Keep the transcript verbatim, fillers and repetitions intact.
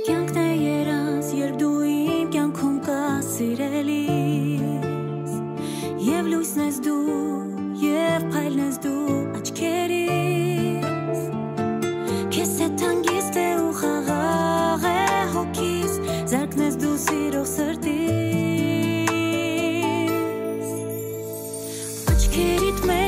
Կյանքն է երաս, երբ դու իմ կյանքում կաս սիրելիս Եվ լույսն ես դու, և փայլն ես դու աչքերիս Քեզ հետ հանգիստ է ու խաղաղ է հոգիս Զարքն ես դու սիրող սրտիս Աչքերիդ մեջ